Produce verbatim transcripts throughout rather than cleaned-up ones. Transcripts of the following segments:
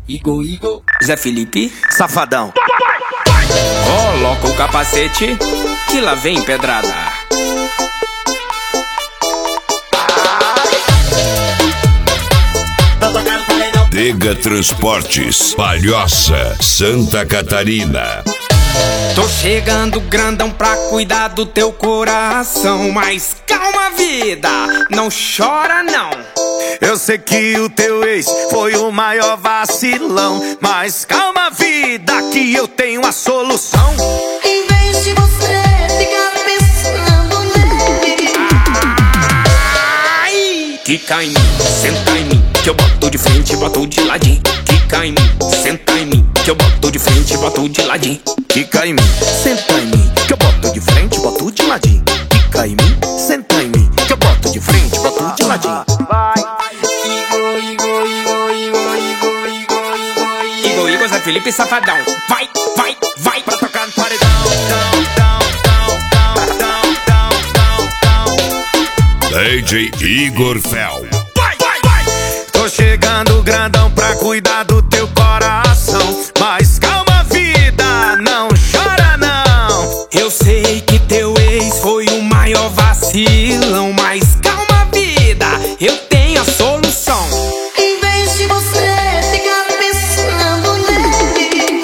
Igor, Igor, Zé Felipe, Safadão. Coloca o capacete, que lá vem pedrada. Dega Transportes, Palhoça, Santa Catarina. Tô chegando grandão pra cuidar do teu coração, mas calma, vida, não chora não. Eu sei que o teu ex foi o maior vacilão, mas calma, vida, que eu tenho a solução. Em vez de você ficar pensando nele, Ai, quica em mim, senta em mim, que eu boto de frente e boto de ladinho. Quica em mim, senta em mim, que eu boto de frente e boto de ladinho. Quica em mim, senta em mim, que eu boto de frente, boto de ladinho. Quica em mim, senta em mim, que eu boto de frente, boto de ladinho. Igor, Igor, Zé Felipe, Safadão. Vai, vai, vai pra tocar no paredão. D J Igor Fel. Vai, vai, vai. Tô chegando grandão pra cuidar do teu coração, mas calma, vida, não chora não. Eu sei que teu ex foi o maior vacilão, mas calma, vida, eu tenho a solução. em vez de você ficar pensando nele,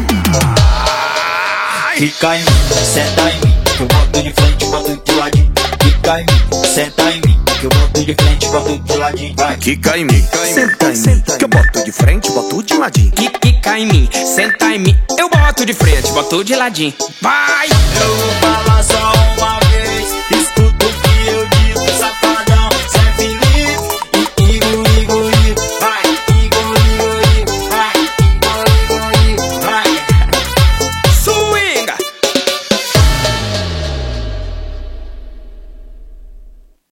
Fica em mim, senta em mim, que eu boto de frente, boto de ladinho. Fica em mim, senta em mim, que eu boto de frente, boto de ladinho. Vai. Quica em mim, senta em mim, que eu boto de frente, boto de ladinho. Quica em mim, senta em mim, eu boto de frente, boto de ladinho. Vai! Eu vou falar